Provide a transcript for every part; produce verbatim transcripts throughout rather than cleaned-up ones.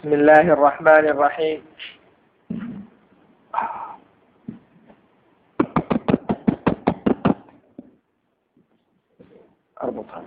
بسم الله الرحمن الرحيم. أربطها.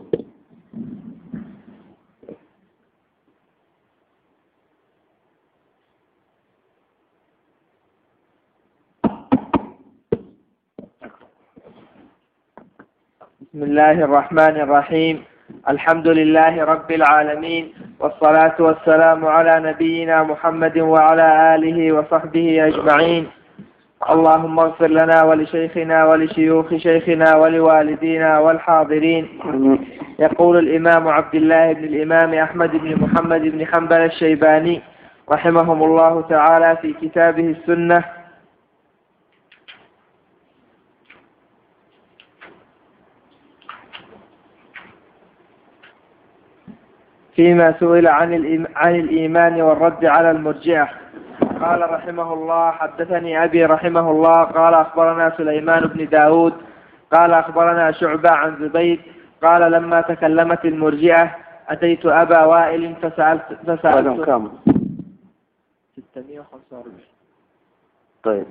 بسم الله الرحمن الرحيم. الحمد لله رب العالمين، والصلاة والسلام على نبينا محمد وعلى آله وصحبه أجمعين. اللهم اغفر لنا ولشيخنا ولشيوخ شيخنا ولوالدينا والحاضرين. يقول الإمام عبد الله بن الإمام أحمد بن محمد بن حنبل الشيباني رحمهم الله تعالى في كتابه السنة: فيما سئل عن عن الإيمان والرد على المرجئة. قال رحمه الله: حدثني أبي رحمه الله قال أخبرنا سليمان بن داود قال أخبرنا شعبة عن زبيد قال لما تكلمت المرجئة أتيت أبا وائل فسألت فسألت كم؟ ستمائة وخمسة وأربعين. طيب.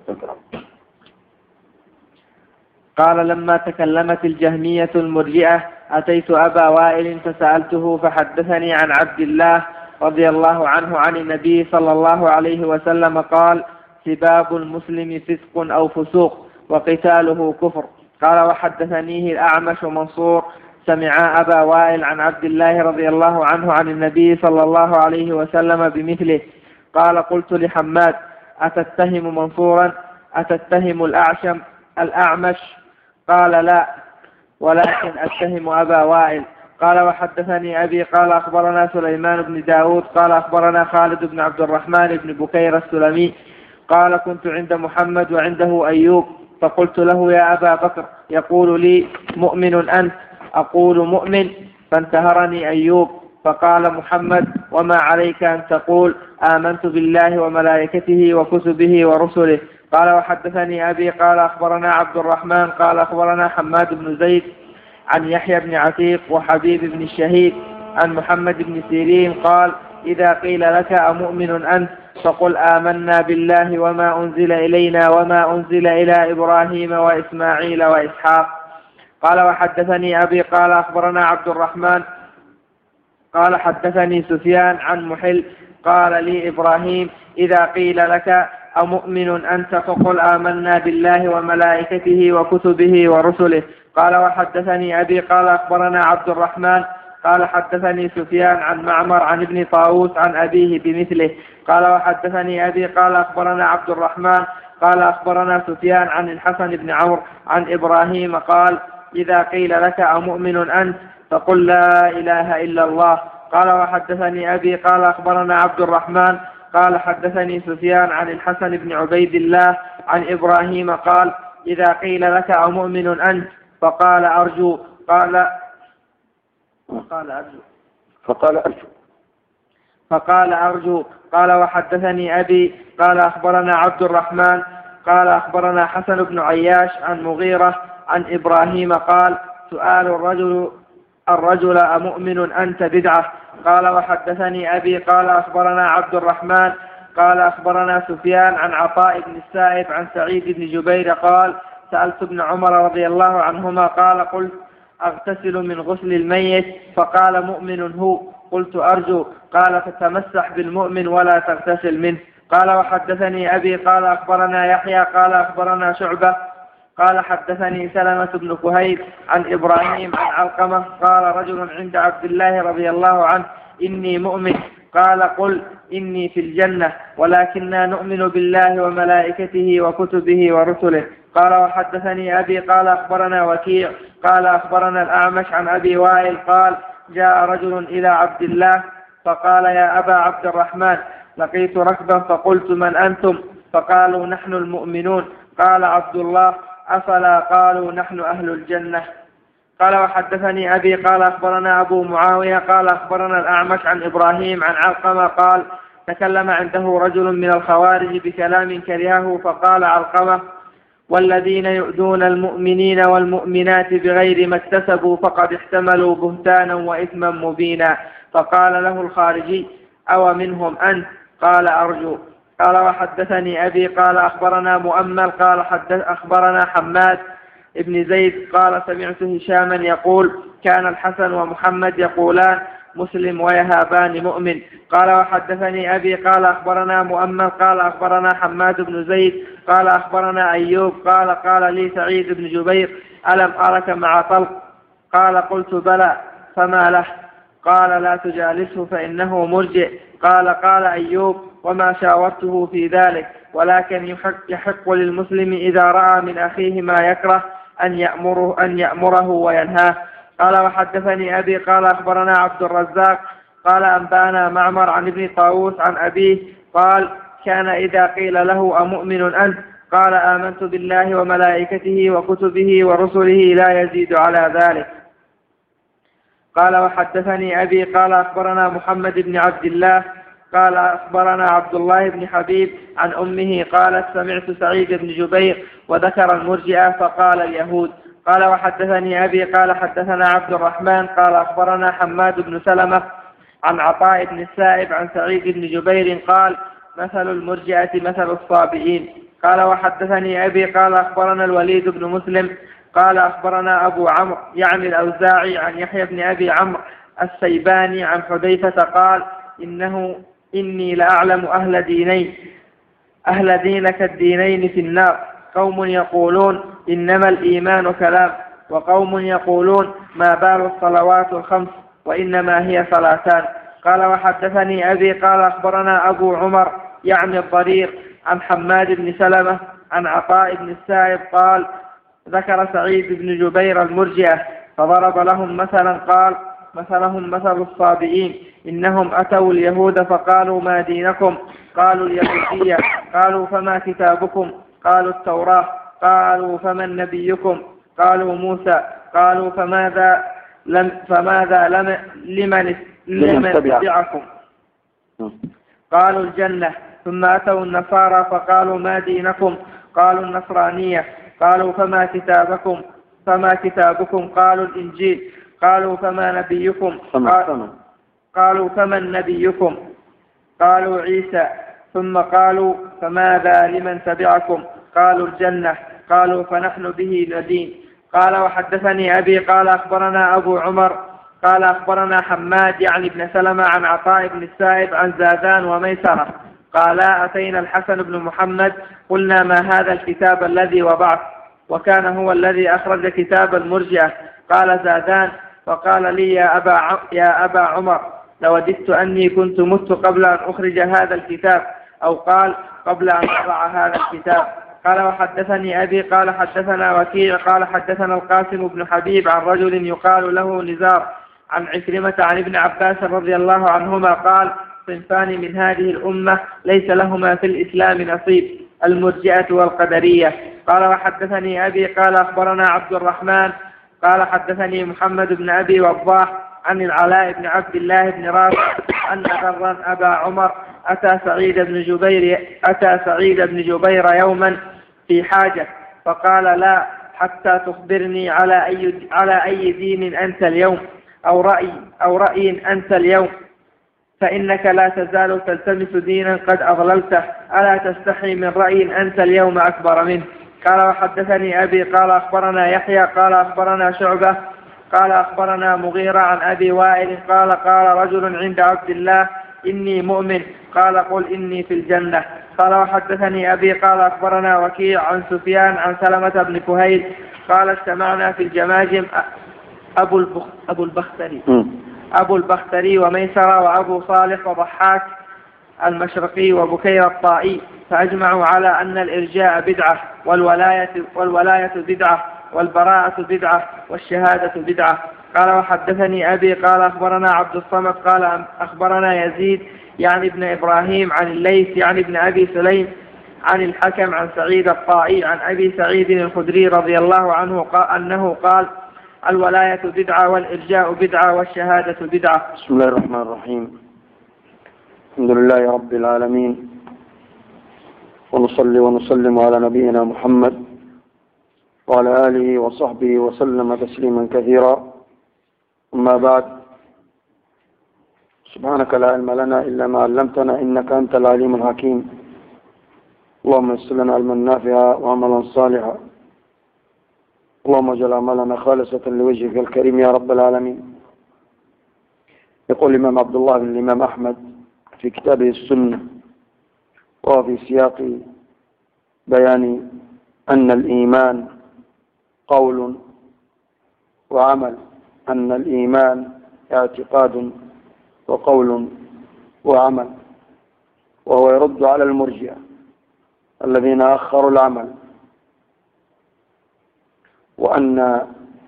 قال لما تكلمت الجهمية المرجئة أتيت أبا وائل فسألته فحدثني عن عبد الله رضي الله عنه عن النبي صلى الله عليه وسلم قال: سباب المسلم فسق أو فسوق وقتاله كفر. قال وحدثنيه الأعمش منصور سمع أبا وائل عن عبد الله رضي الله عنه عن النبي صلى الله عليه وسلم بمثله. قال قلت لحماد: أتتهم منصورا؟ أتتهم الأعشم الأعمش؟ قال لا، ولكن أتهم أبا وائل. قال وحدثني أبي قال أخبرنا سليمان بن داود قال أخبرنا خالد بن عبد الرحمن بن بكير السلمي قال كنت عند محمد وعنده أيوب فقلت له: يا أبا بكر، يقول لي: مؤمن أنت؟ أقول: مؤمن. فانتهرني أيوب فقال محمد: وما عليك أن تقول آمنت بالله وملائكته وكتبه ورسله. قال وحدثني أبي قال أخبرنا عبد الرحمن قال أخبرنا حماد بن زيد عن يحيى بن عتيق وحبيب بن الشهيد عن محمد بن سيرين قال: إذا قيل لك أمؤمن أنت فقل آمنا بالله وما أنزل إلينا وما أنزل إلى إبراهيم وإسماعيل وإسحاق. قال وحدثني أبي قال أخبرنا عبد الرحمن قال حدثني سفيان عن محل قال لي إبراهيم: إذا قيل لك أمؤمن أنت فقل آمنا بالله وملائكته وكتبه ورسله. قال وحدثني أبي قال أخبرنا عبد الرحمن قال حدثني سفيان عن معمر عن ابن طاووس عن أبيه بمثله. قال وحدثني أبي قال أخبرنا عبد الرحمن قال أخبرنا سفيان عن الحسن بن عمرو عن إبراهيم قال: إذا قيل لك أمؤمن أنت فقل لا إله إلا الله. قال وحدثني أبي قال أخبرنا عبد الرحمن قال حدثني سفيان عن الحسن بن عبيد الله عن إبراهيم قال: إذا قيل لك أمؤمن أنت فقال أرجو قال فقال أرجو فقال أرجو فقال أرجو قال وحدثني أبي قال أخبرنا عبد الرحمن قال أخبرنا حسن بن عياش عن مغيرة عن إبراهيم قال: سؤال الرجل الرجل أمؤمن أنت بدعة. قال وحدثني أبي قال أخبرنا عبد الرحمن قال أخبرنا سفيان عن عطاء بن السائب عن سعيد بن جبير قال: سألت ابن عمر رضي الله عنهما قال: قلت: أغتسل من غسل الميت؟ فقال: مؤمن هو. قلت: أرجو. قال: فتمسح بالمؤمن ولا تغتسل منه. قال وحدثني أبي قال أخبرنا يحيى قال أخبرنا شعبة قال حدثني سلمة بن كهيل عن إبراهيم عن علقمة قال: رجل عند عبد الله رضي الله عنه: إني مؤمن. قال: قل إني في الجنة، ولكننا نؤمن بالله وملائكته وكتبه ورسله. قال وحدثني أبي قال أخبرنا وكيع قال أخبرنا الأعمش عن أبي وائل قال: جاء رجل إلى عبد الله فقال: يا أبا عبد الرحمن، لقيت ركبا فقلت: من أنتم؟ فقالوا: نحن المؤمنون. قال عبد الله: أفلا قالوا نحن أهل الجنة؟ قال وحدثني أبي قال أخبرنا أبو معاوية قال أخبرنا الأعمش عن إبراهيم عن علقمة قال: تكلم عنده رجل من الخوارج بكلام كرهه فقال علقمة: والذين يؤذون المؤمنين والمؤمنات بغير ما اكتسبوا فقد احتملوا بهتانا وإثما مبينا. فقال له الخارجي: أو منهم أنت؟ قال أرجو. قال وحدثني أبي قال أخبرنا مؤمل قال حدث أخبرنا حماد ابن زيد قال سمعت هشاما يقول كان الحسن ومحمد يقولان مسلم ويهابان مؤمن. قال وحدثني أبي قال أخبرنا مؤمل قال أخبرنا حماد بن زيد قال أخبرنا أيوب قال قال لي سعيد بن جبير ألم أرك مع طلق؟ قال قلت بلى فما له؟ قال لا تجالسه فإنه مرجئ. قال قال أيوب وما شاورته في ذلك ولكن يحق, يحق للمسلم إذا رأى من أخيه ما يكره أن يأمره, أن يأمره وينهاه. قال وحدثني أبي قال أخبرنا عبد الرزاق قال أنبانا معمر عن ابن طاووس عن أبيه قال كان إذا قيل له أمؤمن أنت؟ قال آمنت بالله وملائكته وكتبه ورسله لا يزيد على ذلك. قال وحدثني أبي قال أخبرنا محمد بن عبد الله قال أخبرنا عبد الله بن حبيب عن أمه قالت سمعت سعيد بن جبير وذكر المرجئة فقال اليهود. قال وحدثني أبي قال حدثنا عبد الرحمن قال أخبرنا حماد بن سلمة عن عطاء بن السائب عن سعيد بن جبير قال مثل المرجئة مثل الصابئين. قال وحدثني أبي قال أخبرنا الوليد بن مسلم قال أخبرنا أبو عمرو يعني الأوزاعي عن يحيى بن أبي عمرو السيباني عن حذيفة قال إنه إني لأعلم أهل دينين أهل دينك الدينين في النار قوم يقولون إنما الإيمان كلام وقوم يقولون ما بال الصلوات الخمس وإنما هي صلاتان. قال وحدثني أبي قال أخبرنا أبو عمر يعني الضرير عن حماد بن سلمة عن عطاء بن السائب قال ذكر سعيد بن جبير المرجئة فضرب لهم مثلا قال مثلهم مثل الصابئين إنهم أتوا اليهود فقالوا ما دينكم؟ قالوا اليهودية. قالوا فما كتابكم؟ قالوا التوراة. قالوا فمن نبيكم؟ قالوا موسى. قالوا فماذا لم فماذا لم لمن لمن تبعكم؟ قالوا الجنة. ثم أتوا النصارى فقالوا ما دينكم؟ قالوا النصرانية. قالوا فما كتابكم؟ فما كتابكم؟ قالوا الإنجيل. قالوا فما نبيكم؟ قالوا فمن نبيكم؟ قالوا عيسى. ثم قالوا فماذا لمن تبعكم؟ قالوا الجنة. قالوا فنحن به ندين. قال وحدثني أبي قال أخبرنا أبو عمر قال أخبرنا حماد يعني ابن سلمة عن عطاء بن السائب عن زادان وميسرة قالا أتينا الحسن بن محمد قلنا ما هذا الكتاب الذي وضعت؟ وكان هو الذي أخرج كتاب المرجئة. قال زادان فقال لي يا أبا, يا أبا عمر لوددت أني كنت مت قبل أن أخرج هذا الكتاب أو قال قبل أن أضع هذا الكتاب. قال وحدثني أبي قال حدثنا وكيع قال حدثنا القاسم بن حبيب عن رجل يقال له نزار عن عكرمة عن ابن عباس رضي الله عنهما قال صنفان من هذه الأمة ليس لهما في الإسلام نصيب المرجئة والقدرية. قال وحدثني أبي قال أخبرنا عبد الرحمن قال حدثني محمد بن أبي وضاح عن العلاء بن عبد الله بن رافع أن ذرا أبا عمر أتى سعيد بن جبير أتى سعيد بن جبير يوما في حاجة فقال لا حتى تخبرني على أي على أي دين أنت اليوم أو رأي أو رأي أنت اليوم فإنك لا تزال تلتمس دينا قد أضللته ألا تستحي من رأي أنت اليوم أكبر منه. قال وحدثني أبي قال أخبرنا يحيى قال أخبرنا شعبة قال أخبرنا مغيرة عن أبي وائل قال قال رجل عند عبد الله إني مؤمن قال قل إني في الجنة. قال وحدثني أبي قال أخبرنا وكيع عن سفيان عن سلمة بن كهيل قال اجتمعنا في الجماجم أبو, البخ أبو البختري أبو البختري وميسرة وأبو صالح وضحاك المشرقي وبكير الطائي فأجمعوا على أن الإرجاء بدعة والولاية, والولاية بدعة والبراءة بدعة والشهادة بدعة. قال وحدثني أبي قال أخبرنا عبد الصمد قال أخبرنا يزيد يعني ابن إبراهيم عن الليث يعني ابن أبي سليم عن الحكم عن سعيد الطائي عن أبي سعيد الخدري رضي الله عنه قال أنه قال الولاية بدعة والإرجاء بدعة والشهادة بدعة. بسم الله الرحمن الرحيم. الحمد لله رب العالمين ونصلي ونسلم على نبينا محمد وعلى آله وصحبه وسلم تسليما كثيرا. أما بعد سبحانك لا علم لنا إلا ما علمتنا إنك أنت العليم الحكيم. اللهم يسر لنا علما نافعا وعملا صالحا. اللهم اجعل عملنا خالصة لوجهك الكريم يا رب العالمين. يقول الإمام عبد الله بن الإمام أحمد في كتابه السنة وهو في سياق بيان أن الإيمان قول وعمل، أن الإيمان اعتقاد وقول وعمل، وهو يرد على المرجئة الذين أخروا العمل، وأن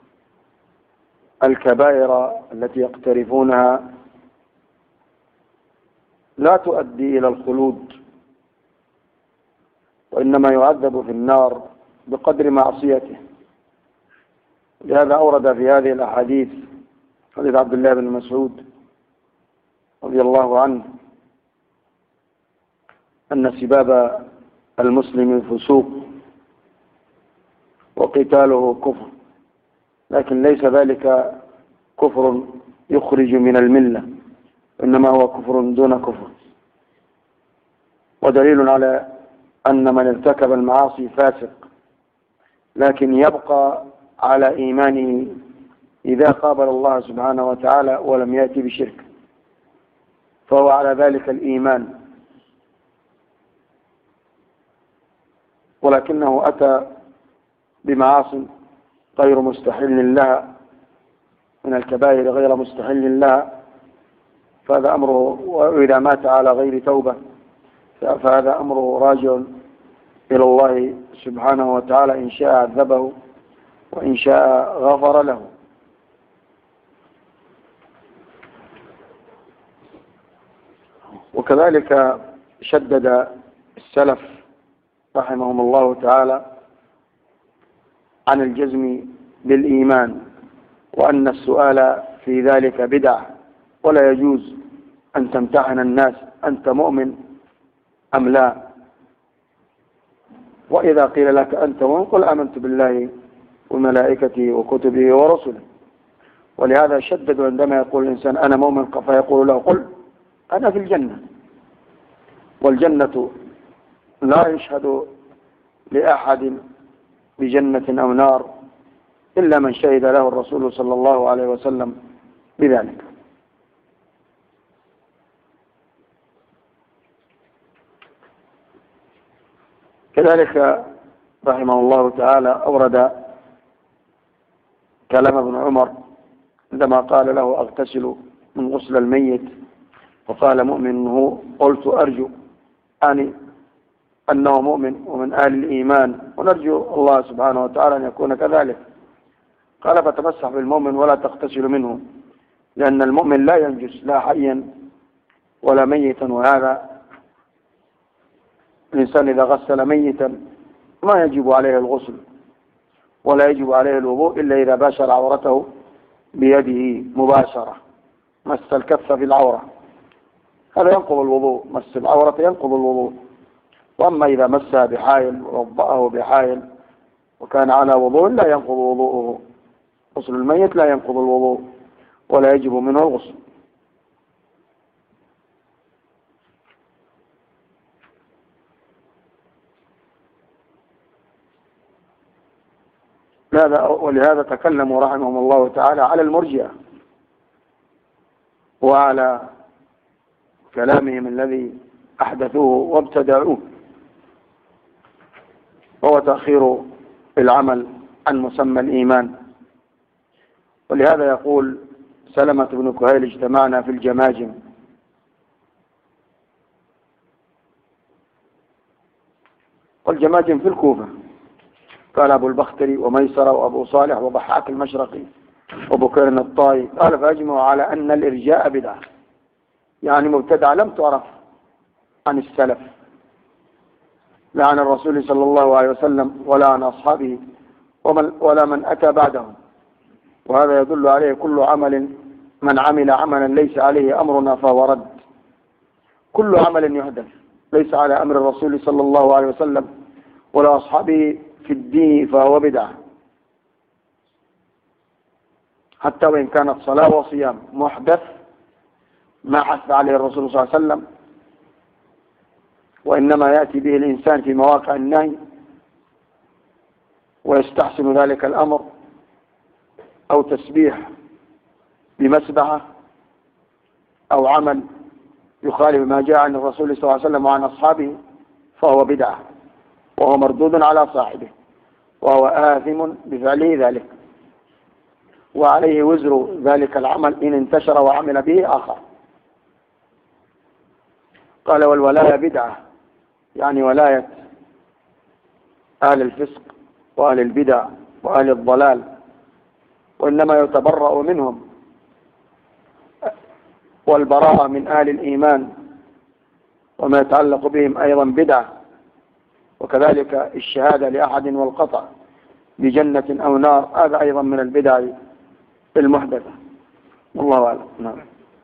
الكبائر التي يقترفونها لا تؤدي إلى الخلود، وإنما يعذب في النار بقدر معصيته. لهذا أورد في هذه الأحاديث حديث عبد الله بن مسعود رضي الله عنه أن سباب المسلم فسوق وقتاله كفر، لكن ليس ذلك كفر يخرج من الملة، إنما هو كفر دون كفر. ودليل على أن من ارتكب المعاصي فاسق، لكن يبقى على إيمانه إذا قابل الله سبحانه وتعالى ولم يأتي بشرك، فهو على ذلك الإيمان، ولكنه أتى بمعاص غير مستحل لها من الكبائر، غير مستحل لها، فهذا أمره. وإذا مات على غير توبة فهذا أمره راجع إلى الله سبحانه وتعالى، إن شاء عذبه وإن شاء غفر له. وكذلك شدد السلف رحمهم الله تعالى عن الجزم بالإيمان، وأن السؤال في ذلك بدعة، ولا يجوز أن تمتحن الناس أنت مؤمن أم لا، وإذا قيل لك أنت مؤمن قل آمنت بالله وملائكته وكتبه ورسله. ولهذا شدد عندما يقول الإنسان أنا مؤمن فيقول له قل أنا في الجنة، والجنة لا يشهد لأحد بجنة أو نار إلا من شهد له الرسول صلى الله عليه وسلم بذلك. كذلك رحمه الله تعالى أورد كلام ابن عمر عندما قال له أغتسل من غسل الميت، وقال مؤمن هو، قلت أرجو أني أنه مؤمن ومن آل الإيمان، ونرجو الله سبحانه وتعالى أن يكون كذلك. قال فتمسح بالمؤمن ولا تغتسل منه، لأن المؤمن لا ينجس لا حيا ولا ميتا، وهذا الإنسان إذا غسل ميتا ما يجب عليه الغسل ولا يجب عليه الوضوء إلا إذا باشر عورته بيده مباشرة، مس الكف في العورة، هذا ينقض الوضوء، مس العورة ينقض الوضوء. وأما إذا مسها بحائل ووضأه بحائل وكان على وضوء لا ينقض وضوءه. غسل الميت لا ينقض الوضوء ولا يجب منه الغسل. ولهذا تكلموا رحمهم الله تعالى على المرجئة وعلى كلامهم الذي أحدثوه وابتدعوه، وهو تأخير العمل عن مسمى الإيمان. ولهذا يقول سلمة بن كهيل اجتمعنا في الجماجم، والجماجم في الكوفة، قال أبو البختري وميسرة وأبو صالح وضحاك المشرقي وبكير الطائي، قال فأجمعوا على أن الإرجاء بدعة، يعني مبتدعة لم تعرف عن السلف لا عن الرسول صلى الله عليه وسلم ولا عن أصحابه ومن ولا من أتى بعدهم. وهذا يدل عليه كل عمل من عمل عملا ليس عليه أمرنا فهو رد. كل عمل يحدث ليس على أمر الرسول صلى الله عليه وسلم ولا أصحابه في الدين فهو بدعة، حتى وإن كانت صلاة وصيام محدث ما حث عليه الرسول صلى الله عليه وسلم، وإنما يأتي به الإنسان في مواقع النهي ويستحسن ذلك الأمر، أو تسبيح بمسبحة أو عمل يخالف ما جاء عن الرسول صلى الله عليه وسلم وعن أصحابه، فهو بدعة وهو مردود على صاحبه، وهو آثم بفعله ذلك، وعليه وزر ذلك العمل إن انتشر وعمل به آخر. قال والولاية بدعة، يعني ولاية أهل الفسق وأهل البدع وأهل الضلال، وإنما يتبرأ منهم، والبراءة من أهل الإيمان وما يتعلق بهم أيضا بدعة، وكذلك الشهادة لأحد والقطع بجنة أو نار، هذا أيضا من البدع المحدثة. والله أعلم. نعم.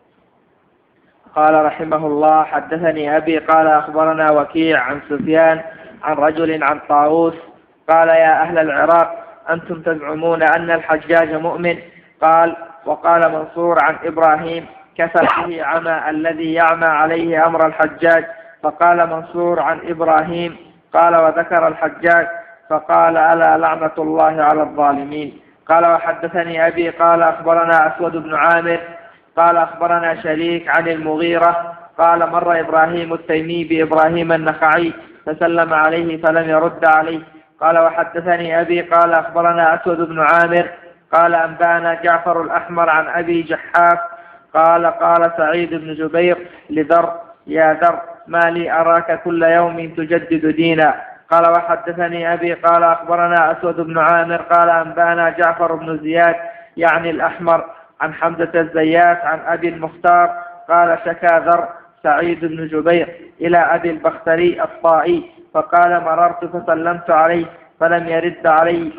قال رحمه الله: حدثني أبي قال أخبرنا وكيع عن سفيان عن رجل عن طاووس قال: يا أهل العراق، أنتم تزعمون أن الحجاج مؤمن. قال: وقال منصور عن إبراهيم: كفى به عمى الذي يعمى عليه أمر الحجاج. فقال منصور عن إبراهيم: قال: وذكر الحجاج فقال: ألا لعنة الله على الظالمين. قال: وحدثني أبي قال أخبرنا أسود بن عامر قال أخبرنا شريك عن المغيرة قال: مر إبراهيم التيمي بإبراهيم النخعي فسلم عليه فلم يرد عليه. قال: وحدثني أبي قال أخبرنا أسود بن عامر قال أنبانا جعفر الأحمر عن أبي جحاف قال: قال سعيد بن جبير لذر: يا ذر، ما لي أراك كل يوم تجدد دينا. قال: وحدثني أبي قال أخبرنا أسود بن عامر قال أنبانا جعفر بن زياد يعني الأحمر عن حمزة الزيات عن أبي المختار قال: شكا ذر سعيد بن جبير إلى أبي البختري الطائي فقال: مررت فسلمت عليه فلم يرد علي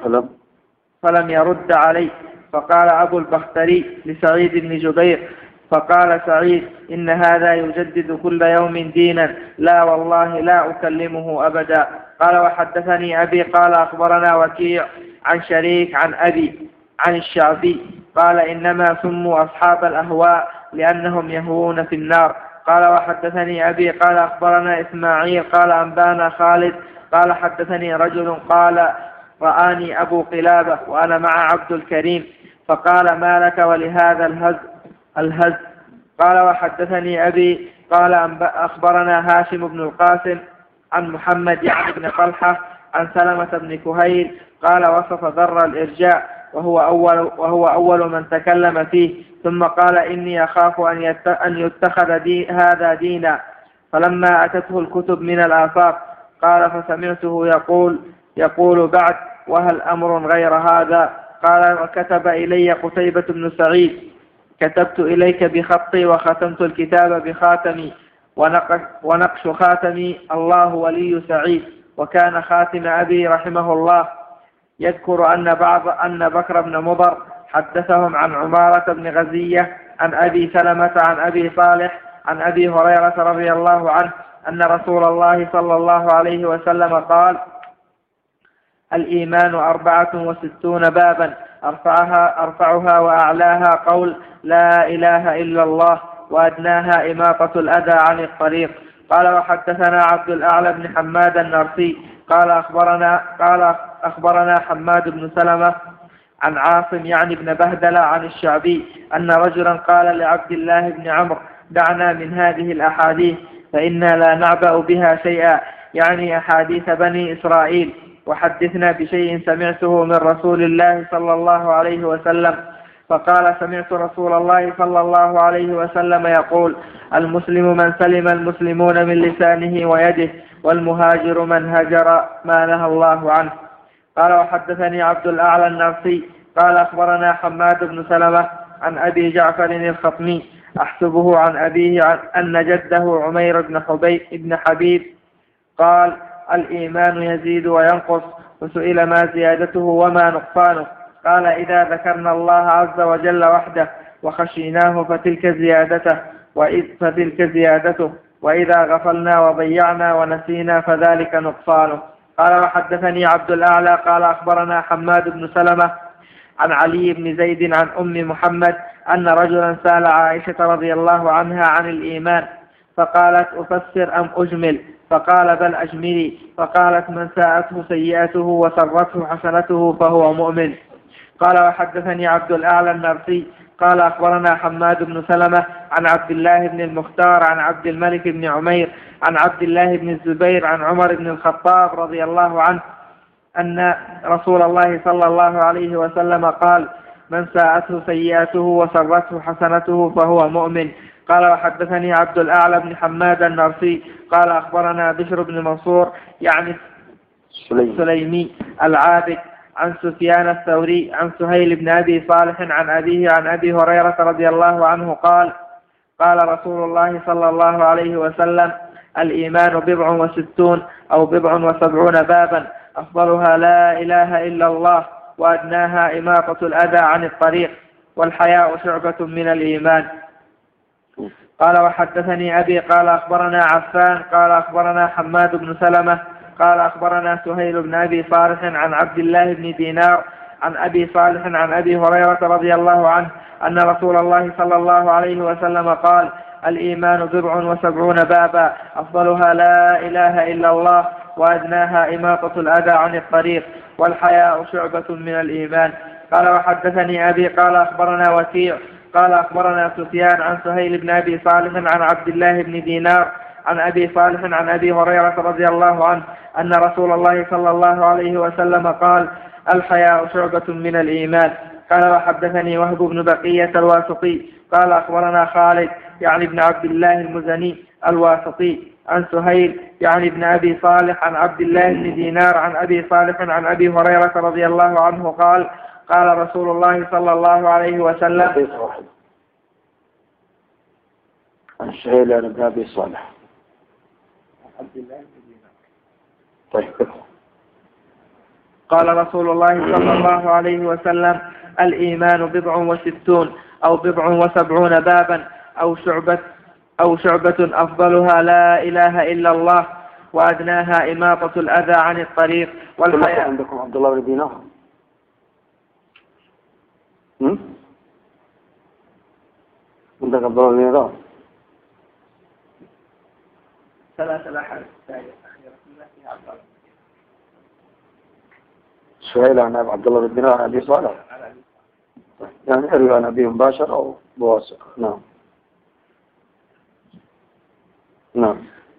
فلم يرد علي فقال أبو البختري لسعيد بن جبير: فقال سعيد: إن هذا يجدد كل يوم دينا، لا والله لا أكلمه أبدا. قال: وحدثني أبي قال أخبرنا وكيع عن شريك عن أبي عن الشعبي قال: إنما سموا أصحاب الأهواء لأنهم يهوون في النار. قال: وحدثني أبي قال أخبرنا إسماعيل قال أنبانا خالد قال حدثني رجل قال: رآني أبو قلابة وأنا مع عبد الكريم فقال: ما لك ولهذا الهز الهز قال: وحدثني أبي قال أخبرنا هاشم بن القاسم عن محمد يعني بن طلحة عن سلمة بن كهيل قال: وصف ذر الإرجاء وهو أول, وهو أول من تكلم فيه، ثم قال: إني أخاف أن يتخذ دي هذا دينا. فلما أتته الكتب من الآفاق قال: فسمعته يقول يقول بعد: وهل أمر غير هذا؟ قال: وكتب إلي قتيبة بن سعيد: كتبت إليك بخطي وختمت الكتاب بخاتمي، ونقش خاتمي الله ولي سعيد. وكان خاتم أبي رحمه الله يذكر أن بعض أن بكر بن مضر حدثهم عن عمارة بن غزية عن أبي سلمة عن أبي صالح عن أبي هريرة رضي الله عنه أن رسول الله صلى الله عليه وسلم قال: الإيمان أربعة وستون بابا أرفعها, أرفعها وأعلاها قول لا إله إلا الله، وأدناها إماطة الأذى عن الطريق. قال: وحدثنا عبد الأعلى بن حماد النرسي قال أخبرنا قال أخبرنا حماد بن سلمة عن عاصم يعني بن بهدلة عن الشعبي أن رجلا قال لعبد الله بن عمرو: دعنا من هذه الأحاديث فإنا لا نعبأ بها شيئا، يعني أحاديث بني إسرائيل، وحدثنا بشيء سمعته من رسول الله صلى الله عليه وسلم. فقال: سمعت رسول الله صلى الله عليه وسلم يقول: المسلم من سلم المسلمون من لسانه ويده، والمهاجر من هجر ما نهى الله عنه. قال: وحدثني عبد الأعلى النرسي قال أخبرنا حماد بن سلمة عن أبي جعفر الخطمي أحسبه عن أبيه عن أن جده عمير بن حبيب بن حبيب قال: الإيمان يزيد وينقص. وسئل: ما زيادته وما نقصانه؟ قال: إذا ذكرنا الله عز وجل وحده وخشيناه فتلك زيادته وإذ فتلك زيادته وإذا غفلنا وضيعنا ونسينا فذلك نقصانه. قال: وحدثني عبد الأعلى قال أخبرنا حماد بن سلمة عن علي بن زيد عن أم محمد أن رجلا سأل عائشة رضي الله عنها عن الإيمان فقالت أفسر أم أجمل؟ فقال بل أجملي. فقالت من ساءته سيئته وسرته حسنته فهو مؤمن. قال وحدثني عبد الأعلى النرسي قال أخبرنا حماد بن سلمة عن عبد الله بن المختار عن عبد الملك بن عمير عن عبد الله بن الزبير عن عمر بن الخطاب رضي الله عنه أن رسول الله صلى الله عليه وسلم قال من ساءته سيئته وسرته حسنته فهو مؤمن. قال وحدثني عبد الأعلى بن حماد النرسي قال أخبرنا بشر بن منصور يعني سليمي العابد عن سفيان الثوري عن سهيل بن أبي صالح عن أبيه عن أبي هريرة رضي الله عنه قال قال رسول الله صلى الله عليه وسلم الإيمان بضع وستون أو بضع وسبعون بابا أفضلها لا إله إلا الله وأدناها إماطة الأذى عن الطريق والحياء شعبة من الإيمان. قال وحدثني أبي قال أخبرنا عفان قال أخبرنا حماد بن سلمة قال أخبرنا سهيل بن أبي صالح عن عبد الله بن دينار عن أبي صالح عن أبي هريرة رضي الله عنه أن رسول الله صلى الله عليه وسلم قال الإيمان بضع وسبعون بابا أفضلها لا إله إلا الله وأدناها إماطة الأذى عن الطريق والحياء شعبة من الإيمان. قال وحدثني أبي قال أخبرنا وكيع قال أخبرنا سفيان عن سهيل بن أبي صالح عن عبد الله بن دينار عن أبي صالح عن أبي هريرة رضي الله عنه أن رسول الله صلى الله عليه وسلم قال الحياء شعبة من الإيمان. قال وحدثني وهب بن بقية الواسطي قال أخبرنا خالد يعني ابن عبد الله المزني الواسطي عن سهيل يعني ابن أبي صالح عن عبد الله بن دينار عن أبي صالح عن أبي هريرة رضي الله عنه قال قال رسول الله صلى الله عليه وسلم عن سهيل يعني ابن أبي صالح طيب. قال رسول الله صلى الله عليه وسلم الإيمان بضع وستون أو بضع وسبعون بابا أو شعبة أو شعبة أفضلها لا إله إلا الله وأدناها إماطة الأذى عن الطريق والحياء. عندكم عبد الله بن دينار عندك عبد الله بن دينار ثلاثة الأحاديث سهيل عن عبد الله بن دينار عن أبي صالح يعني أروي عن أبي مباشر أو بواسطة. نعم نعم.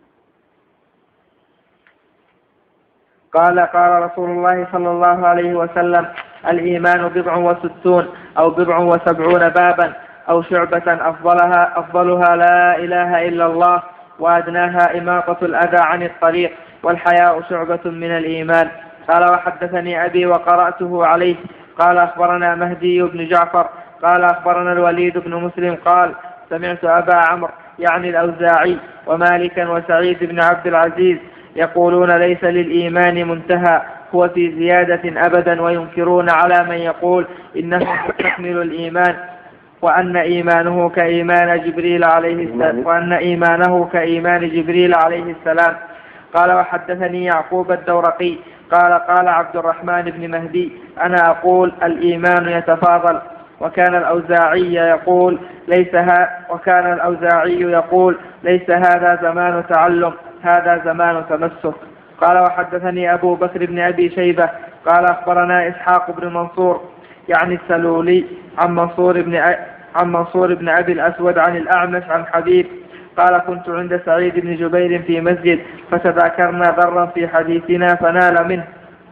قال قال رسول الله صلى الله عليه وسلم الإيمان بضع وستون أو بضع وسبعون بابا أو شعبة أفضلها أفضلها لا إله إلا الله وأدناها إماطة الأذى عن الطريق والحياء شعبة من الإيمان. قال وحدثني أبي وقرأته عليه قال أخبرنا مهدي بن جعفر قال أخبرنا الوليد بن مسلم قال سمعت أبا عمرو يعني الأوزاعي ومالكا وسعيد بن عبد العزيز يقولون ليس للإيمان منتهى هو في زيادة أبدا وينكرون على من يقول إنه يستكمل الإيمان وأن إيمانه كإيمان جبريل عليه السلام وأن إيمانه كإيمان جبريل عليه السلام. قال وحدثني يعقوب الدورقي قال قال عبد الرحمن بن مهدي أنا أقول الإيمان يتفاضل وكان الأوزاعي يقول ليس ها وكان الأوزاعي يقول ليس هذا زمان تعلم هذا زمان تمسك. قال وحدثني أبو بكر بن أبي شيبة قال أخبرنا إسحاق بن منصور يعني السلولي عن منصور بن أ... عن منصور بن أبي الأسود عن الأعمش عن حبيب قال كنت عند سعيد بن جبير في مسجد فتذاكرنا ضرا في حديثنا فنال منه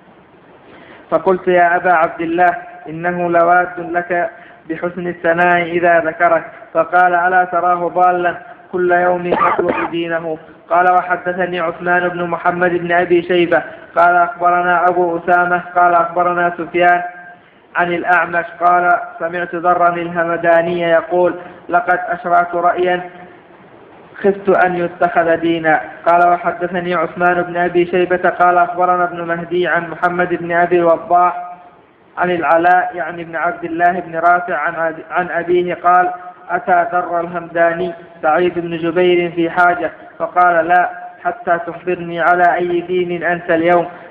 فقلت يا أبا عبد الله إنه لواد لك بحسن الثناء إذا ذكرك فقال ألا تراه ضالا كل يوم يطلب دينه. قال وحدثني عثمان بن محمد بن أبي شيبة قال أخبرنا أبو أسامة قال أخبرنا سفيان عن الأعمش قال سمعت ذرا الهمداني يقول لقد أشرعت رأيا خفت أن يتخذ دينا. قال وحدثني عثمان بن أبي شيبة قال أخبرنا ابن مهدي عن محمد بن أبي الوضاح عن العلاء يعني ابن عبد الله بن رافع عن, عن أبيه قال أتى ذر الهمداني سعيد بن جبير في حاجة فقال لا حتى تخبرني على أي دين أنت اليوم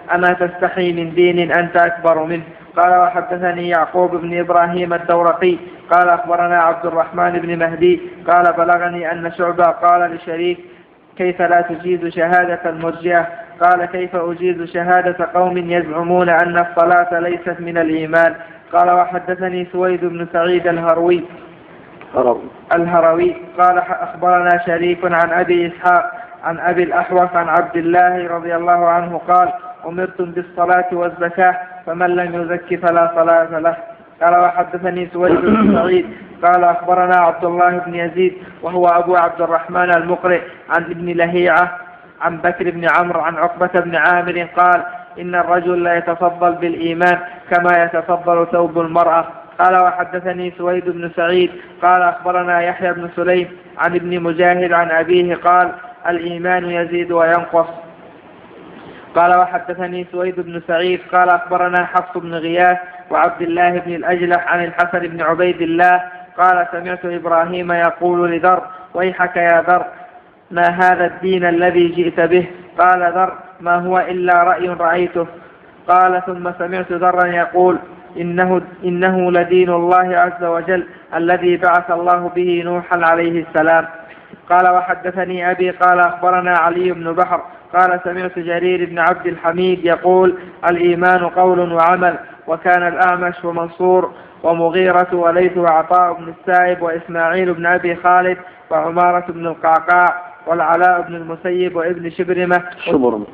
أما تستحي من دين أنت أكبر منه. قال وحدثني يعقوب بن إبراهيم الدورقي قال أخبرنا عبد الرحمن بن مهدي قال بلغني أن شعبة قال لشريك كيف لا تجيز شهادة المرجئة؟ قال كيف أجيز شهادة قوم يزعمون أن الصلاة ليست من الإيمان؟ قال وحدثني سويد بن سعيد الهروي الهروي قال أخبرنا شريك عن أبي إسحاق عن أبي الأحوص عن عبد الله رضي الله عنه قال أمرتم بالصلاة والزكاة فمن لم يزك فلا صلاة له. قال وحدثني سويد بن سعيد قال أخبرنا عبد الله بن يزيد وهو أبو عبد الرحمن المقرئ عن ابن لهيعة عن بكر بن عمرو عن عقبة بن عامر قال إن الرجل لا يتفضل بالإيمان كما يتفضل ثوب المرأة. قال وحدثني سويد بن سعيد قال أخبرنا يحيى بن سليم عن ابن مجاهد عن أبيه قال الإيمان يزيد وينقص. قال وحدثني سويد بن سعيد قال أخبرنا حفص بن غياث وعبد الله بن الأجلح عن الحسن بن عبيد الله قال سمعت إبراهيم يقول لذر ويحك يا ذر ما هذا الدين الذي جئت به؟ قال ذر ما هو إلا رأي رأيته. قال ثم سمعت ذرا يقول إنه, إنه لدين الله عز وجل الذي بعث الله به نوحا عليه السلام. قال وحدثني أبي قال أخبرنا علي بن بحر قال سمعت جرير بن عبد الحميد يقول الإيمان قول وعمل. وكان الأعمش ومنصور ومغيرة وليث وعطاء بن السائب وإسماعيل بن أبي خالد وعمارة بن القعقاع والعلاء بن المسيب وابن شبرمة شبرمة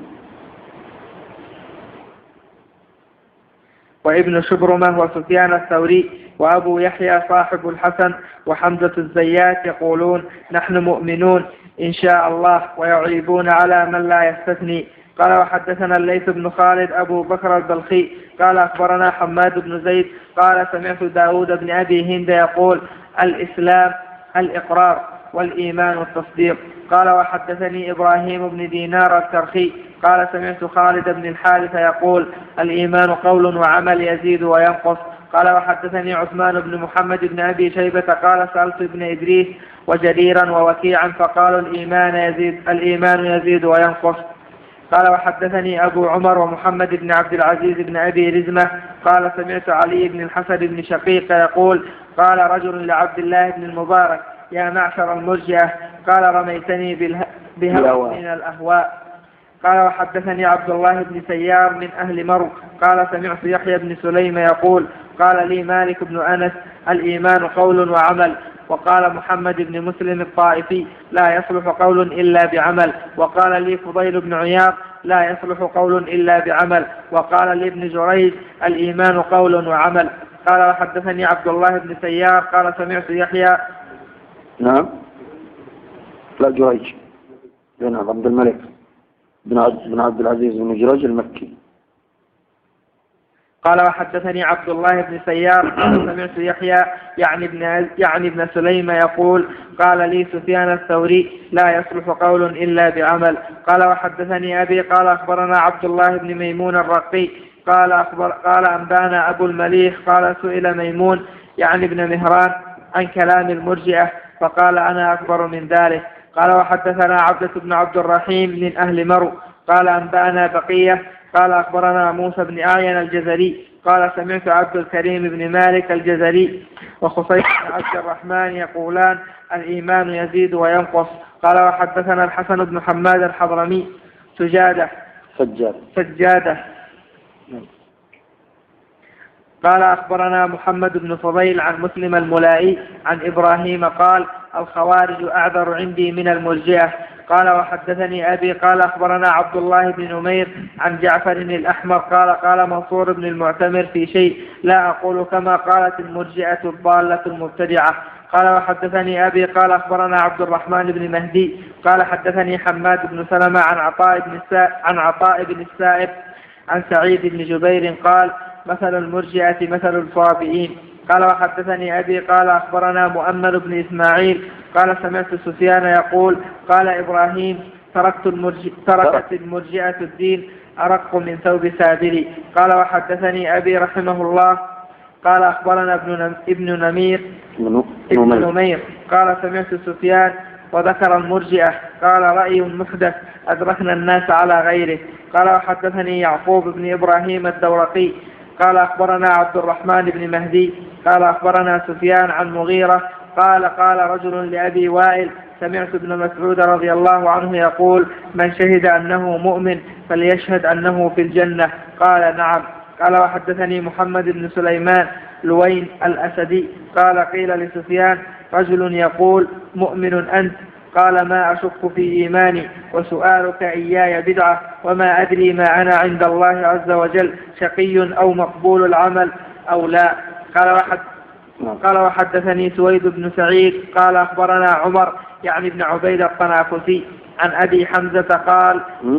وابن شبرمة وسفيان الثوري وأبو يحيى صاحب الحسن وحمزة الزيات يقولون نحن مؤمنون إن شاء الله ويعيبون على من لا يستثني. قال وحدثنا الليث بن خالد أبو بكر البلخي قال أخبرنا حماد بن زيد قال سمعت داود بن أبي هند يقول الإسلام الإقرار والإيمان التصديق. قال وحدثني إبراهيم بن دينار الترخي قال سمعت خالد بن الحارث يقول الإيمان قول وعمل يزيد وينقص. قال وحدثني عثمان بن محمد بن أبي شيبة قال سألت ابن إدريس وجريرا ووكيعا فقالوا الإيمان يزيد, الإيمان يزيد وينقص. قال وحدثني أبو عمر ومحمد بن عبد العزيز بن أبي رزمة قال سمعت علي بن الحسن بن شقيق يقول قال رجل لعبد الله بن المبارك يا معشر المرجئة قال رميتني بهوى من الأهواء. قال وحدثني عبد الله بن سيار من أهل مرو قال سمعت يحيى بن سليم يقول قال لي مالك بن أنس الإيمان قول وعمل. وقال محمد بن مسلم الطائفي لا يصلح قول إلا بعمل. وقال لي فضيل بن عياض لا يصلح قول إلا بعمل. وقال لي ابن جريج الإيمان قول وعمل. قال وحدثني عبد الله بن سيار قال سمعت يحيى نعم لا جريج بن عبد الملك بن عبد العزيز بن جريج المكي. قال وحدثني عبد الله بن سيار قال سمعت يحيى يعني ابن يعني ابن سليم يقول قال لي سفيان الثوري لا يصلح قول إلا بعمل. قال وحدثني أبي قال أخبرنا عبد الله بن ميمون الرقي قال أخبر قال أنبانا أبو المليح قال سئل ميمون يعني ابن مهران عن كلام المرجئة فقال أنا أكبر من ذلك. قال وحدثنا عبدة بن عبد الرحيم من أهل مرو قال أنبانا بقية قال أخبرنا موسى بن أعين الجزري قال سمعت عبد الكريم بن مالك الجزري وخصيص بن عبد الرحمن يقولان الإيمان يزيد وينقص. قال وحدثنا الحسن بن حماد الحضرمي سجادة سجادة سجادة قال أخبرنا محمد بن فضيل عن مسلم الملائي عن إبراهيم قال الخوارج أعذر عندي من المرجئة. قال وحدثني أبي قال أخبرنا عبد الله بن نمير عن جعفر الأحمر قال قال منصور بن المعتمر في شيء لا أقول كما قالت المرجئة الضالة المبتدعة. قال وحدثني أبي قال أخبرنا عبد الرحمن بن مهدي قال حدثني حماد بن سلمة عن عطاء بن السائب عن عطاء بن السائب عن سعيد بن جبير قال مثل المرجئة مثل الصابئين. قال وحدثني أبي قال أخبرنا مؤمل بن إسماعيل قال سمعت سفيان يقول قال إبراهيم تركت المرج... تركت المرجئة الدين أرق من ثوب سابلي. قال وحدثني أبي رحمه الله قال أخبرنا ابن, نم... ابن نمير ابن نمير قال سمعت سفيان وذكر المرجئة. قال رأي محدث أدركنا الناس على غيره. قال وحدثني يعقوب بن إبراهيم الدورقي قال أخبرنا عبد الرحمن بن مهدي قال أخبرنا سفيان عن مغيرة قال قال رجل لأبي وائل سمعت ابن مسعود رضي الله عنه يقول من شهد أنه مؤمن فليشهد أنه في الجنة. قال نعم. قال وحدثني محمد بن سليمان لوين الأسدي قال قيل لسفيان رجل يقول مؤمن أنت قال ما أشك في إيماني وسؤالك إياي بدعة وما أدري ما أنا عند الله عز وجل شقي أو مقبول العمل أو لا. قال وحد قال وحدثني سويد بن سعيد قال أخبرنا عمر يعني ابن عبيد الطنافسي عن أبي حمزة قال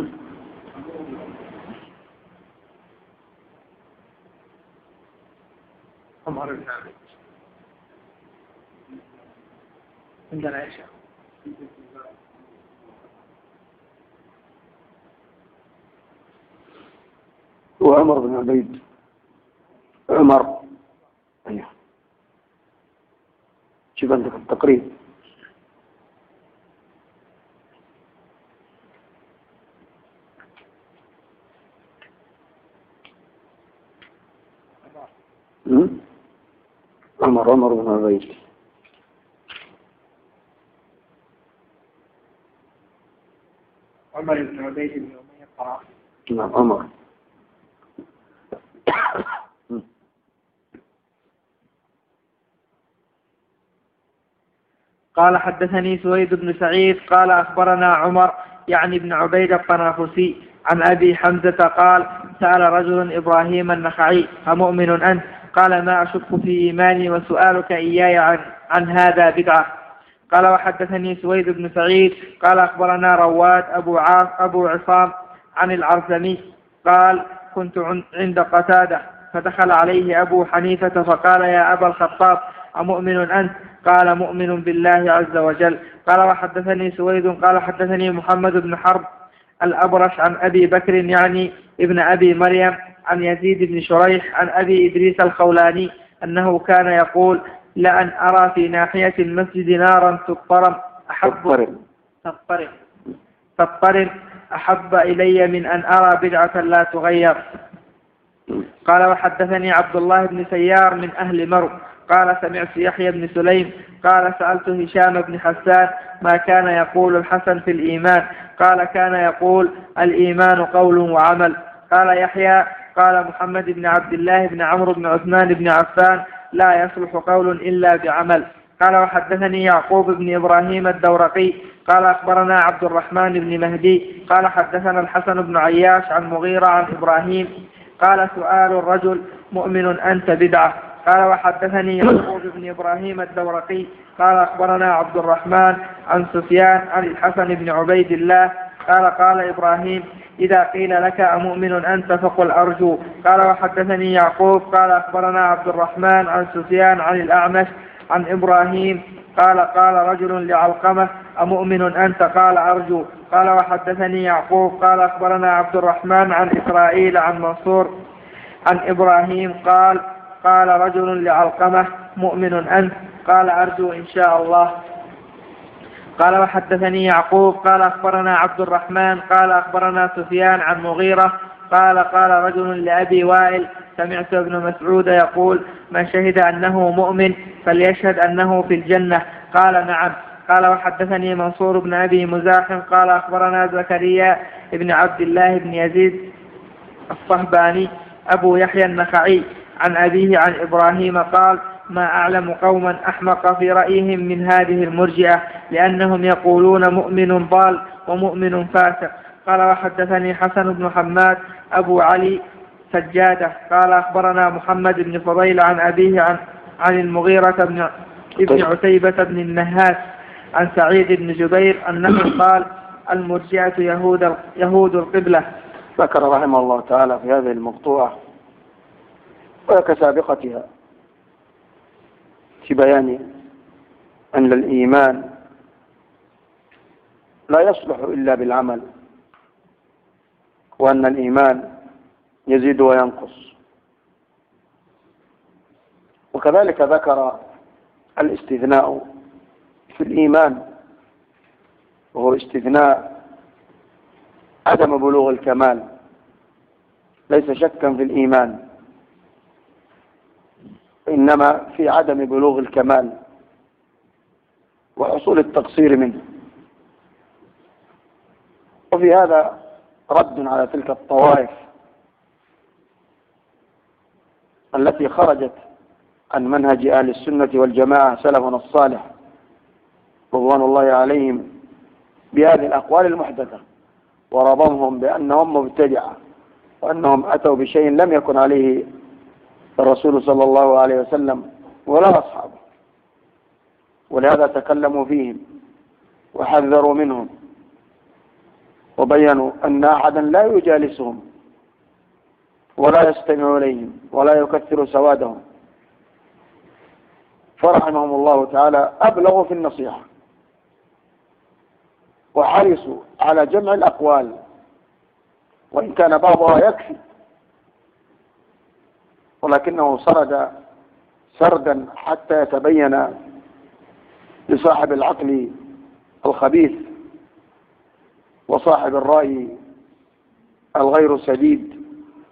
عمر بن عبيد عندنا عائشة وعمر بن عبيد عمر أيوه شوف عندك التقريب عمر عمر بن عبيد عمر بن عبيد بن أمية الطرافي. نعم عمر. قال حدثني سويد بن سعيد قال أخبرنا عمر يعني ابن عبيد الطنافسي عن أبي حمزة قال سأل رجل إبراهيم النخعي أمؤمن أنت قال ما أشك في إيماني وسؤالك إياي عن, عن هذا بدعة. قال وحدثني سويد بن سعيد قال أخبرنا رواد أبو, أبو عصام عن العرزمي قال كنت عند قتادة فدخل عليه أبو حنيفة فقال يا أبا الخطاب أمؤمن أنت قال مؤمن بالله عز وجل. قال وحدثني سويد قال حدثني محمد بن حرب الأبرش عن أبي بكر يعني ابن أبي مريم عن يزيد بن شريح عن أبي إدريس الخولاني أنه كان يقول لأن أرى في ناحية المسجد نارا تضطرم أحب تضطرم تضطرم أحب إلي من أن أرى بدعة لا تغير. قال وحدثني عبد الله بن سيار من أهل مرو قال سمعت يحيى بن سليم قال سألت هشام بن حسان ما كان يقول الحسن في الإيمان قال كان يقول الإيمان قول وعمل. قال يحيى قال محمد بن عبد الله بن عمرو بن عثمان بن عفان لا يصلح قول إلا بعمل. قال وحدثني يعقوب بن إبراهيم الدورقي قال أخبرنا عبد الرحمن بن مهدي قال حدثنا الحسن بن عياش عن مغيرة عن إبراهيم قال سؤال الرجل مؤمن أنت بدعة. قال وحدثني يعقوب بن إبراهيم الدورقي قال أخبرنا عبد الرحمن عن سفيان عن الحسن بن عبيد الله قال قال إبراهيم إذا قيل لك أمؤمن أنت فقل أرجو. قال وحدثني يعقوب قال أخبرنا عبد الرحمن عن سفيان عن الأعمش عن إبراهيم قال قال رجل لعلقمة أمؤمن أنت قال أرجو. قال وحدثني يعقوب قال أخبرنا عبد الرحمن عن إسرائيل عن منصور عن إبراهيم قال قال رجل لعلقمة مؤمن أنت قال أرجو إن شاء الله. قال وحدثني يعقوب قال أخبرنا عبد الرحمن قال أخبرنا سفيان عن مغيرة قال قال رجل لأبي وائل سمعت ابن مسعود يقول من شهد أنه مؤمن فليشهد أنه في الجنة. قال نعم. قال وحدثني منصور بن أبي مزاحم قال أخبرنا زكريا بن عبد الله بن يزيد الصهباني أبو يحيى النخعي عن أبيه عن إبراهيم قال ما أعلم قوما أحمق في رأيهم من هذه المرجئة لأنهم يقولون مؤمن ضال ومؤمن فاسق. قال وحدثني حسن بن حماد أبو علي سجادة قال أخبرنا محمد بن فضيل عن أبيه عن, عن المغيرة بن ابن عتيبة بن النهاس عن سعيد بن جبير أنه قال المرجئة يهود, يهود القبلة. ذكر رحمه الله تعالى في هذه المقطوعة وكسابقتها في بيان أن الإيمان لا يصلح إلا بالعمل وأن الإيمان يزيد وينقص. وكذلك ذكر الاستثناء في الإيمان وهو استثناء عدم بلوغ الكمال، ليس شكا في الإيمان، إنما في عدم بلوغ الكمال وحصول التقصير منه. وفي هذا رد على تلك الطوائف التي خرجت عن منهج أهل السنة والجماعة سلفنا الصالح رضوان الله عليهم بهذه الأقوال المحدثة، ورضمهم بأنهم مبتدعة وأنهم أتوا بشيء لم يكن عليه الرسول صلى الله عليه وسلم ولا أصحابه. ولهذا تكلموا فيهم وحذروا منهم وبينوا أن أحدا لا يجالسهم ولا يستمع إليهم ولا يكثر سوادهم، فرحمهم الله تعالى أبلغوا في النصيحة وحرصوا على جمع الأقوال وإن كان بعضها يكفي، ولكنه سرد سردا حتى يتبين لصاحب العقل الخبيث وصاحب الرأي الغير سديد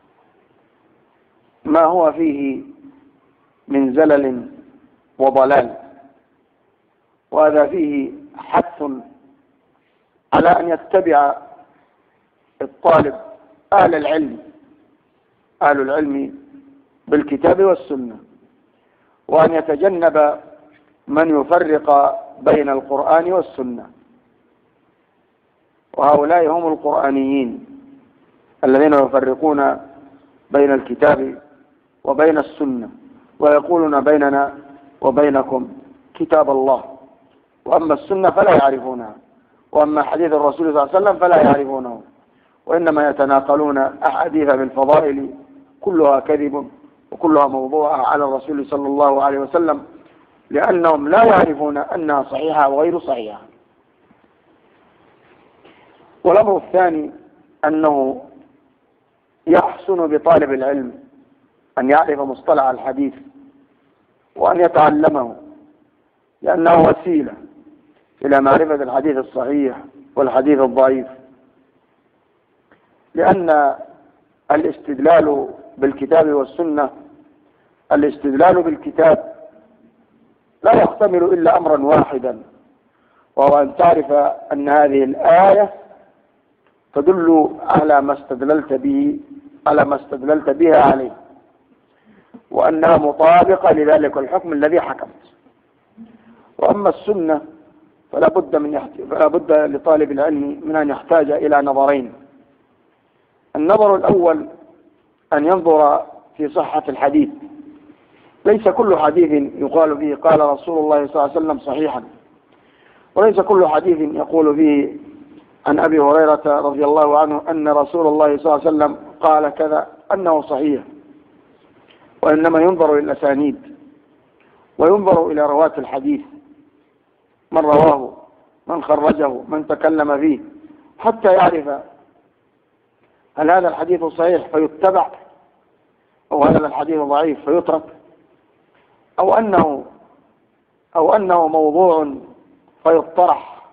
ما هو فيه من زلل وضلال. وهذا فيه حث على أن يتبع الطالب أهل العلم أهل العلم بالكتاب والسنة، وأن يتجنب من يفرق بين القرآن والسنة، وهؤلاء هم القرآنيين الذين يفرقون بين الكتاب وبين السنة ويقولون بيننا وبينكم كتاب الله، وأما السنة فلا يعرفونها، وأما حديث الرسول صلى الله عليه وسلم فلا يعرفونه، وإنما يتناقلون أحاديث بالفضائل كلها كذب وكلها موضوعة على الرسول صلى الله عليه وسلم، لأنهم لا يعرفون أنها صحيحة وغير صحيحة. والأمر الثاني أنه يحسن بطالب العلم أن يعرف مصطلح الحديث وأن يتعلمه، لأنه وسيلة إلى معرفة الحديث الصحيح والحديث الضعيف، لأن الاستدلال بالكتاب والسنة الاستدلال بالكتاب لا يحتمل إلا أمرا واحدا، وهو أن تعرف أن هذه الآية تدل على ما استدللت به على ما استدللت بها عليه، وأنها مطابقة لذلك الحكم الذي حكمت. وأما السنة فلا بد من يحت... فلا بد لطالب العلم من أن يحتاج إلى نظرين. النظر الأول أن ينظر في صحة الحديث، ليس كل حديث يقال به قال رسول الله صلى الله عليه وسلم صحيحا، وليس كل حديث يقول به عن أبي هريرة رضي الله عنه أن رسول الله صلى الله عليه وسلم قال كذا أنه صحيح، وإنما ينظر إلى الأسانيد وينظر إلى رواة الحديث، من رواه، من خرجه، من تكلم فيه، حتى يعرف هل هذا الحديث صحيح فيتبع، أو هذا الحديث ضعيف فيترك، أو أنه أو أنه موضوع فيطرح.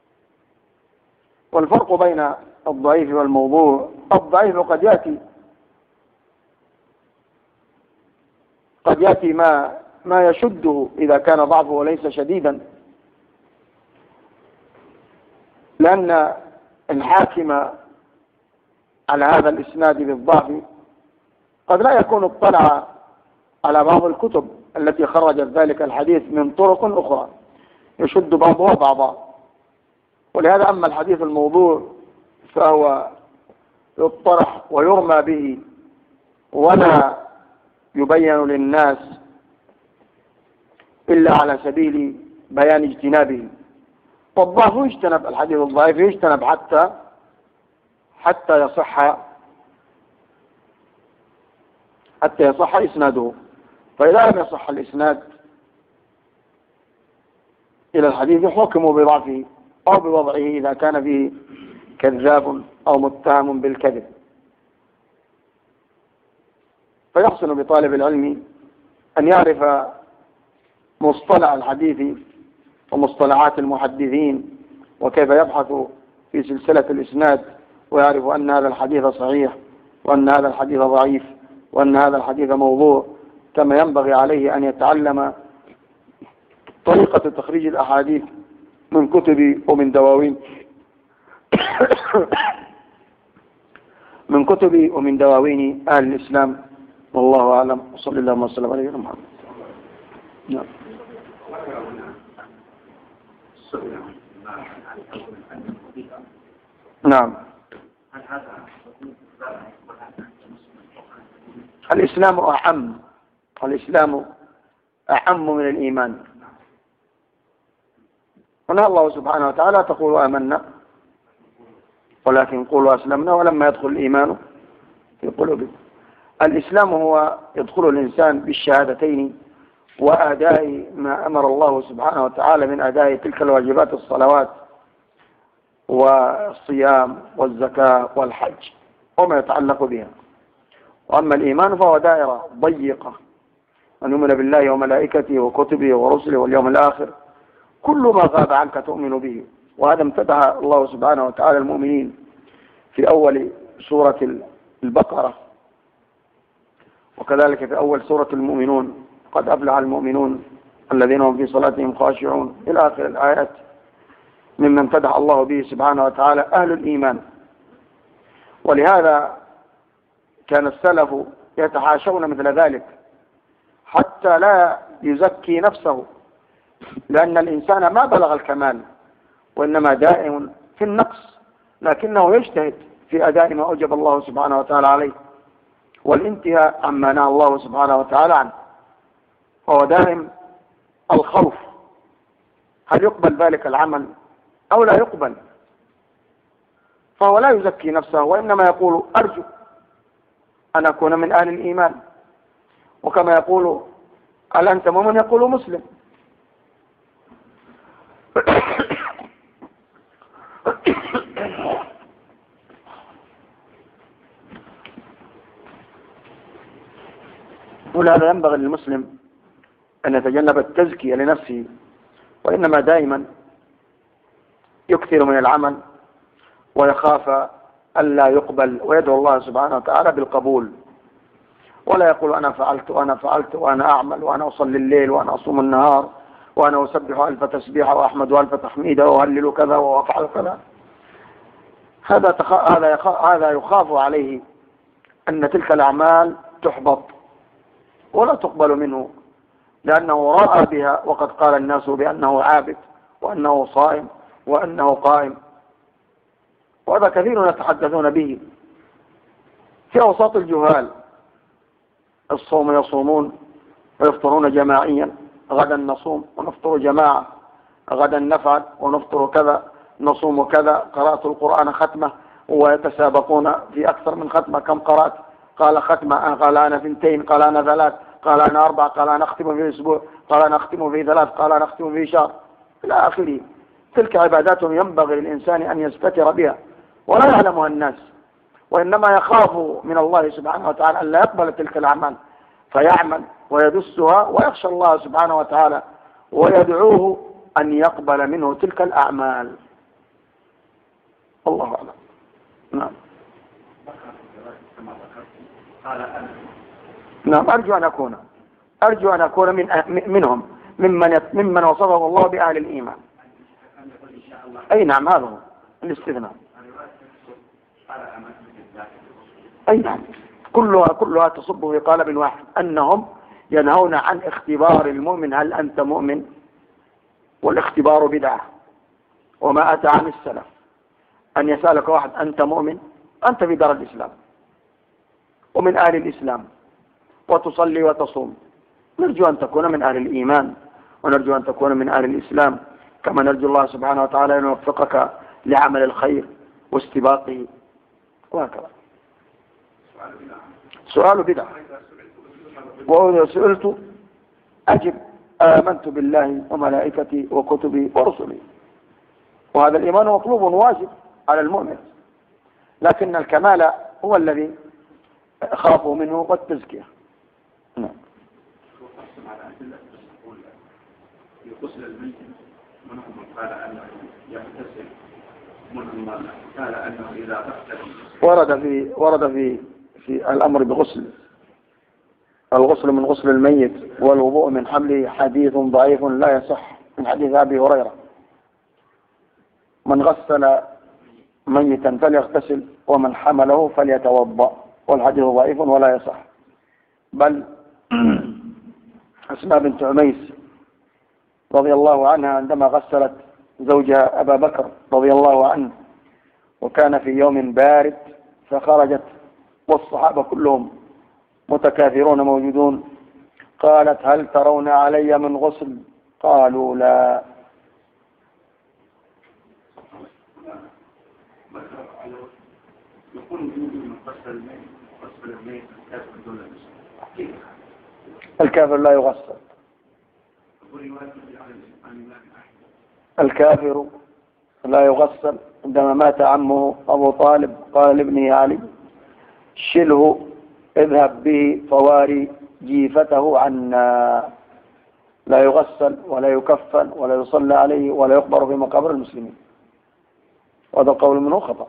والفرق بين الضعيف والموضوع، الضعيف قد يأتي قد يأتي ما ما يشده إذا كان ضعفه ليس شديدا، لأن الحاكم على هذا الإسناد بالضعف قد لا يكون اطلع على بعض الكتب التي خرجت ذلك الحديث من طرق أخرى يشد بعضها بعضا. ولهذا أما الحديث الموضوع فهو يطرح ويرمى به ولا يبين للناس إلا على سبيل بيان اجتنابه. والضعف يجتنب، الحديث الضعيف يجتنب حتى حتى يصح حتى يصح إسناده. فإذا لم يصح الإسناد إلى الحديث حكم بضعفه أو بوضعه إذا كان فيه كذاب أو متهم بالكذب. فيحسن بطالب العلم أن يعرف مصطلح الحديث ومصطلحات المحدثين وكيف يبحث في سلسلة الإسناد ويعرف أن هذا الحديث صحيح وأن هذا الحديث ضعيف وأن هذا الحديث موضوع، كما ينبغي عليه أن يتعلم طريقة تخريج الأحاديث من كتب ومن دواوين من كتب ومن دواوين أهل الإسلام. والله أعلم، وصلى الله وسلم على نبينا محمد. نعم. نعم. الإسلام أعم، الإسلام أعم من الإيمان. هنا الله سبحانه وتعالى تقول آمنا ولكن قولوا أسلمنا ولما يدخل الإيمان في قلوبكم. الإسلام هو يدخل الإنسان بالشهادتين وأداء ما أمر الله سبحانه وتعالى من أداء تلك الواجبات، الصلوات والصيام والزكاة والحج وما يتعلق بها. وأما الإيمان فهو دائرة ضيقة، أن يؤمن بالله وملائكته وكتبه ورسله واليوم الآخر، كل ما غاب عنك تؤمن به. وهذا امتدح الله سبحانه وتعالى المؤمنين في أول سورة البقرة، وكذلك في أول سورة المؤمنون، قد أفلح المؤمنون الذين هم في صلاتهم خاشعون، إلى آخر الآيات، مما امتدح الله به سبحانه وتعالى أهل الإيمان. ولهذا كان السلف يتحاشون مثل ذلك حتى لا يزكي نفسه، لأن الإنسان ما بلغ الكمال وإنما دائم في النقص، لكنه يجتهد في أداء ما أوجب الله سبحانه وتعالى عليه والانتهاء عما نهى الله سبحانه وتعالى عنه. فهو دائم الخوف، هل يقبل ذلك العمل أو لا يقبل؟ فهو لا يزكي نفسه، وإنما يقول أرجو أن أكون من أهل الإيمان. وكما يقول هل أنت مؤمن؟ يقول مسلم. ولهذا ينبغي للمسلم أن يتجنب التزكية لنفسه، وإنما دائما يكثر من العمل ويخاف ألا يقبل، ويدعو الله سبحانه وتعالى بالقبول، ولا يقول أنا فعلت وأنا فعلت وأنا أعمل وأنا أصلي الليل وأنا أصوم النهار وأنا أسبح ألف تسبيحة وأحمد ألف تحميدة وأهلل كذا وأفعل كذا. هذا تخ... هذا يخ... هذا يخاف عليه أن تلك الأعمال تحبط ولا تقبل منه، لأنه رأى بها وقد قال الناس بأنه عابد وأنه صائم وأنه قائم، وهذا كثير يتحدثون به في أوساط الجهال. الصوم يصومون ويفطرون جماعيا، غدا نصوم ونفطر جماعة، غدا نفعل ونفطر كذا، نصوم كذا، قراءة القرآن ختمة، ويتسابقون في أكثر من ختمة. كم قرأت؟ قال ختمة، قال أنا ثنتين، قال أنا ثلاث، قال أنا أربع، قال أنا أختم في أسبوع، قال أنا أختم في ثلاث، قال أنا أختم في شهر، إلى آخره. تلك عبادات ينبغي للإنسان أن يستتر بها ولا يعلمها الناس، وإنما يخاف من الله سبحانه وتعالى أن لا يقبل تلك الأعمال فيعمل ويدسها، ويخشى الله سبحانه وتعالى ويدعوه أن يقبل منه تلك الأعمال. الله أعلم. نعم. نعم. أرجو أن أكون أرجو أن أكون من منهم ممن ممن وصفه الله بأهل الإيمان. أي نعم، هذا هو الاستثناء. أي نعم، كلها كلها تصب في قالب واحد، أنهم ينهون عن اختبار المؤمن هل أنت مؤمن، والاختبار بدعة. وما أتى عن السلف أن يسألك واحد أنت مؤمن، أنت في دار الإسلام ومن أهل الإسلام وتصلي وتصوم. نرجو أن تكون من أهل الإيمان، ونرجو أن تكون من أهل الإسلام، كما نرجو الله سبحانه وتعالى أن يوفقك لعمل الخير واستباقه، وهكذا. سؤال بدعة. وإذا سئلت أجب آمنت بالله وملائكته وكتبه ورسله. وهذا الإيمان مطلوب واجب على المؤمن، لكن الكمال هو الذي خافوا منه والتزكية. نعم. قال أنه يغتسل منهم قال أنه إذا غسل ورد في ورد في في الأمر بغسل الغسل من غسل الميت والوضوء من حمله حديث ضعيف لا يصح من حديث أبي هريرة: من غسل ميتا فليغتسل ومن حمله فليتوضأ، والحديث ضعيف ولا يصح. بل أسماء بنت عميس رضي الله عنها عندما غسلت زوجها أبا بكر رضي الله عنه وكان في يوم بارد فخرجت والصحابة كلهم متكاثرون موجودون، قالت: هل ترون علي من غسل؟ قالوا: لا. الكافر لا يغسل. الكافر لا يغسل. عندما مات عمه أبو طالب قال لابنه علي: شله اذهب به فواري جيفته عنا. لا يغسل ولا يكفن ولا يصلى عليه ولا يقبر في مقابر المسلمين. وهذا قول منه خطأ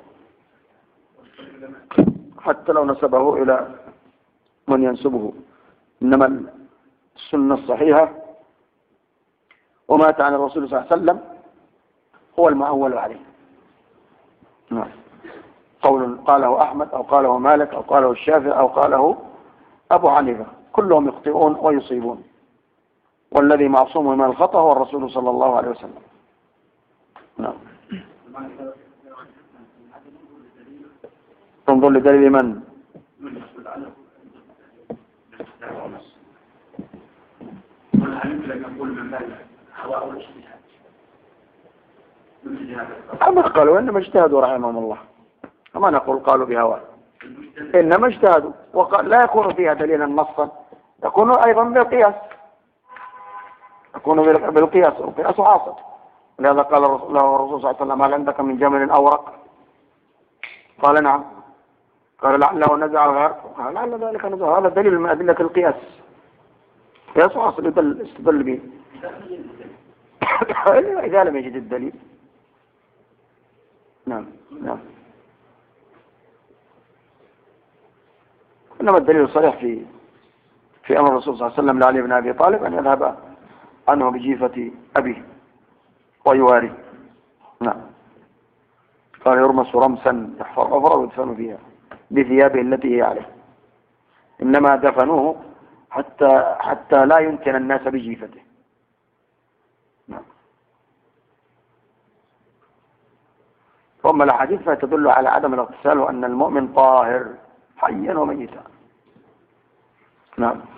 حتى لو نسبه إلى من ينسبه، إنما السنة الصحيحة ومات عن الرسول صلى الله عليه وسلم هو المعول عليه. نعم. قول قاله أحمد أو قاله مالك أو قاله الشافعي أو قاله أبو حنيفة، كلهم يخطئون ويصيبون، والذي معصوم من الخطأ هو الرسول صلى الله عليه وسلم. نعم. تنظر لدليل من؟ أما قالوا إنما اجتهدوا رحمهم الله، أما نقول قالوا بهواه، إنما اجتهدوا، وقال لا يكون فيها دليلا نصا، يكون أيضا بالقياس، يكون بالقياس، القياس حاصل. لهذا قال له الرسول صلى الله عليه وسلم: هل عندك من جمل أورق؟ قال: نعم. قال: لعله نزع الغرق. قال: لعل ذلك نزع. هذا دليل من أدلة القياس، قياس حاصل يستدل به إذا لم يجد الدليل. نعم نعم. إنما الدليل الصريح في في أمر الرسول صلى الله عليه وسلم لعلي بن أبي طالب أن يذهب عنه بجيفة أبيه ويواري. نعم. قال: يرمس رمسا يحفر أفره ويدفن فيها بثيابه التي هي عليه. إنما دفنوه حتى حتى لا يمكن الناس بجيفته. نعم. ثم الحديث فتدل على عدم الاغتسال وأن المؤمن طاهر حيا وميتا. نعم.